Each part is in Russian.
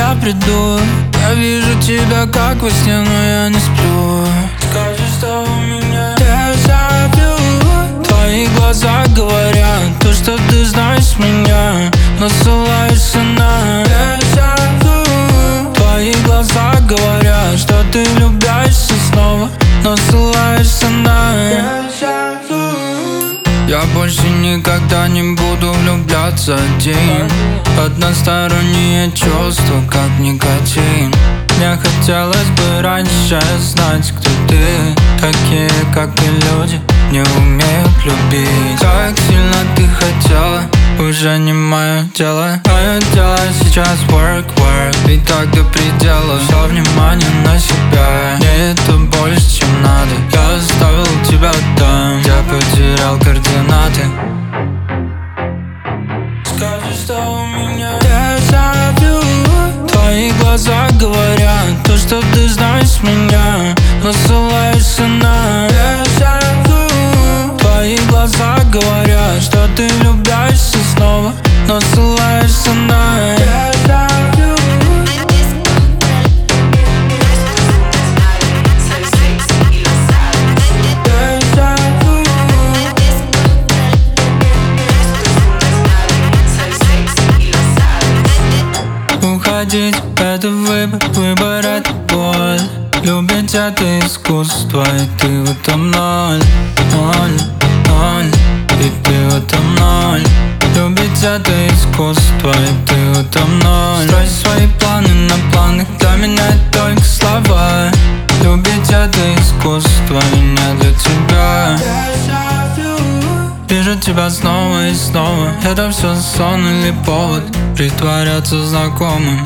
я приду. Я вижу тебя как во сне, но я не сплю. Скажи, что у меня дежавю. Твои глаза говорят то, что ты знаешь меня, но ссылаешься на дежавю. Твои глаза говорят, что ты влюбляешься снова, но ссылаешься на дежавю. Я больше никогда не буду влюбляться один. Односторонние чувства, как никотин. Мне хотелось бы раньше знать, кто ты. Такие, как и люди, не умеют любить. Как сильно ты хотела, уже не мое дело. Мое дело сейчас work, ведь так до предела. Все внимание на себя, мне это больше, чем надо. Я оставил тебя там, я потерял координаты. Скажи, что у меня дежавю. Твои глаза говорят то, что ты знаешь меня, но ссылаешься на дежавю. Твои глаза говорят, что ты влюбляешься снова, но ссылаешься на дежавю. Уходить — это выбор это боль. Любить — это искусство, и ты в этом ноль. И ты в этом ноль. Любить — это искусство, и ты в этом ноль. Строй свои планы на планах, для меня это только слова. Любить — это искусство, и не для тебя. Вижу тебя снова и снова. Это все сон или повод притворяться знакомым.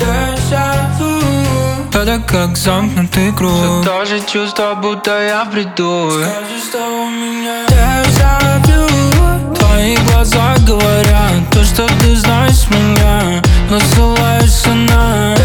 Это как замкнутый круг. Все то же чувство, будто я приду. Скажи, что у меня дежавю. Твои глаза говорят то, что ты знаешь меня, но ссылаешься на